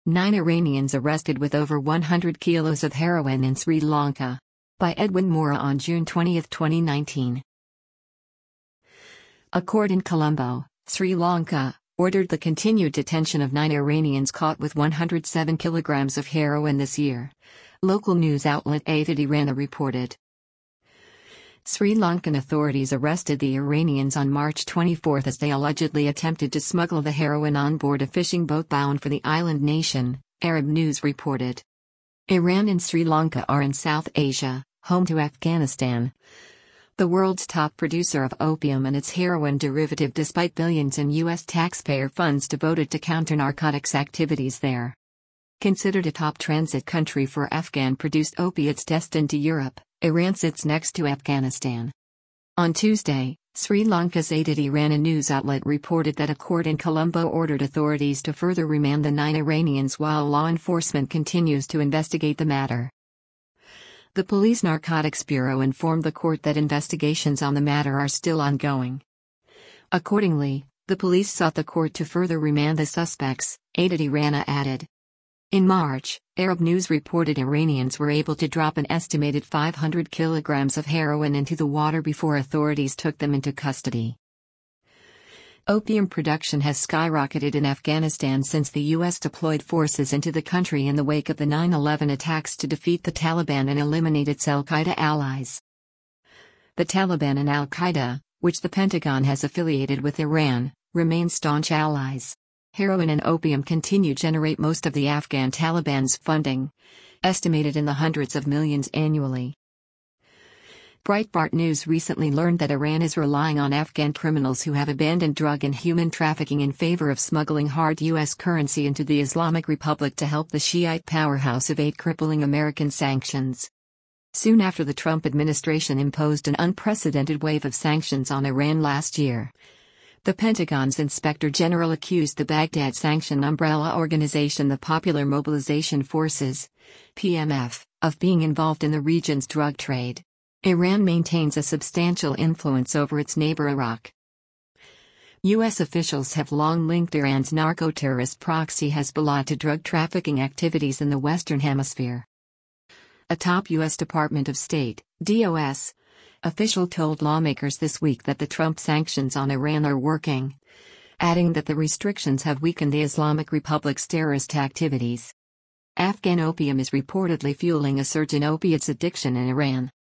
9 Iranians arrested with over 100 kilos of heroin in Sri Lanka. By Edwin Mora on June 20, 2019. A court in Colombo, Sri Lanka, ordered the continued detention of 9 Iranians caught with 107 kilograms of heroin this year. Local news outlet Athid Irana reported. Sri Lankan authorities arrested the Iranians on March 24 as they allegedly attempted to smuggle the heroin on board a fishing boat bound for the island nation, Arab News reported. Iran and Sri Lanka are in South Asia, home to Afghanistan, the world's top producer of opium and its heroin derivative, despite billions in U.S. taxpayer funds devoted to counter-narcotics activities there. Considered a top transit country for Afghan-produced opiates destined to Europe, Iran sits next to Afghanistan. On Tuesday, Sri Lanka's Athid Irana news outlet reported that a court in Colombo ordered authorities to further remand the 9 Iranians while law enforcement continues to investigate the matter. The Police Narcotics Bureau informed the court that investigations on the matter are still ongoing. Accordingly, the police sought the court to further remand the suspects, Athid Irana added. In March, Arab News reported Iranians were able to drop an estimated 500 kilograms of heroin into the water before authorities took them into custody. Opium production has skyrocketed in Afghanistan since the U.S. deployed forces into the country in the wake of the 9/11 attacks to defeat the Taliban and eliminate its al-Qaeda allies. The Taliban and al-Qaeda, which the Pentagon has affiliated with Iran, remain staunch allies. Heroin and opium continue to generate most of the Afghan Taliban's funding, estimated in the hundreds of millions annually. Breitbart News recently learned that Iran is relying on Afghan criminals who have abandoned drug and human trafficking in favor of smuggling hard U.S. currency into the Islamic Republic to help the Shiite powerhouse evade crippling American sanctions. Soon after the Trump administration imposed an unprecedented wave of sanctions on Iran last year, the Pentagon's Inspector General accused the Baghdad sanction umbrella organization, the Popular Mobilization Forces (PMF), of being involved in the region's drug trade. Iran maintains a substantial influence over its neighbor Iraq. U.S. officials have long linked Iran's narco-terrorist proxy Hezbollah to drug trafficking activities in the Western Hemisphere. A top U.S. Department of State (DOS) official told lawmakers this week that the Trump sanctions on Iran are working, adding that the restrictions have weakened the Islamic Republic's terrorist activities. Afghan opium is reportedly fueling a surge in opiates addiction in Iran.